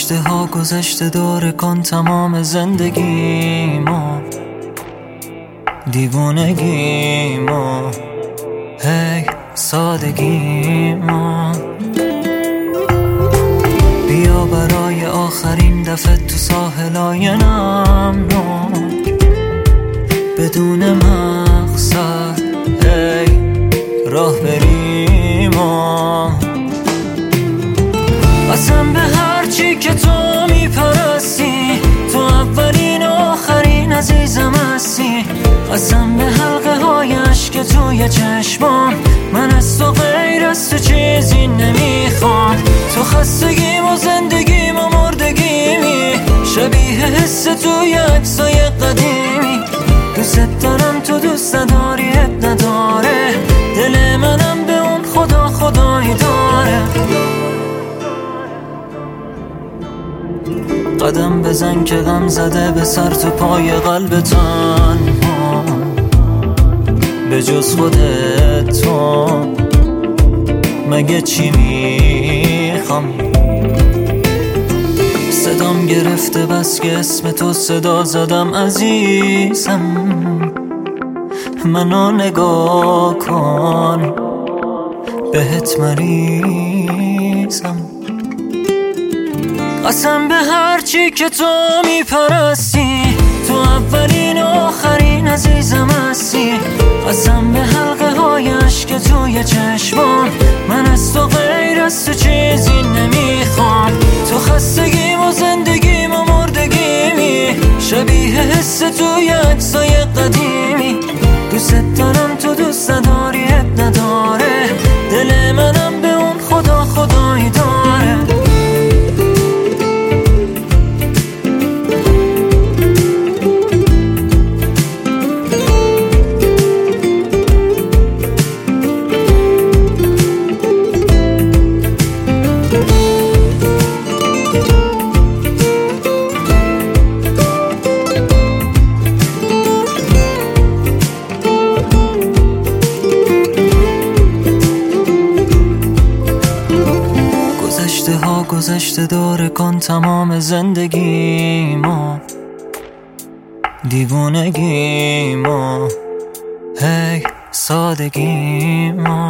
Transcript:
گذشته ها گذشته داره کن تمام زندگیمو، دیوونگیمو، هی سادگیمو. بیا برای آخرین دفعه تو ساحلای نمناک، بدون مقصد هی راه بریم و قسم به هرچی که تو میپرستی، تو اولین و آخرین عزیزم هستی. قسم به حلقه های عشق توی چشمام، من از تو غیر از تو چیزی نمیخوام. تو خستگیم و زندگیم و مردگیمی، شبیه حس توی عکسای قدیمی. دوست دارم تو دوست نداری اب نداره، دل منم به اون خدا خدایی داره. قدم بزن که غم زده به سر تو پای قلب تنها، به جز خودت تو مگه چی میخوام. صدام گرفته بس که اسم تو صدا زدم عزیزم، منو نگاه کن بهت مریضم. قسم به هرچی که تو میپرستی، تو اولین و آخرین عزیزم هستی. قسم به حلقه های عشق توی چشمام، من از تو غیر از تو چیزی نمیخوام. تو خستگیم و زندگیم و مردگیمی، شبیه حس توی عکسای قدیمی. دوست دارم تو دوست نداری اب نداره، دل منم به اون خدا خدایی داره. گذشته داره کن تمام زندگیمو، دیوونگیمو، هی سادگیمو.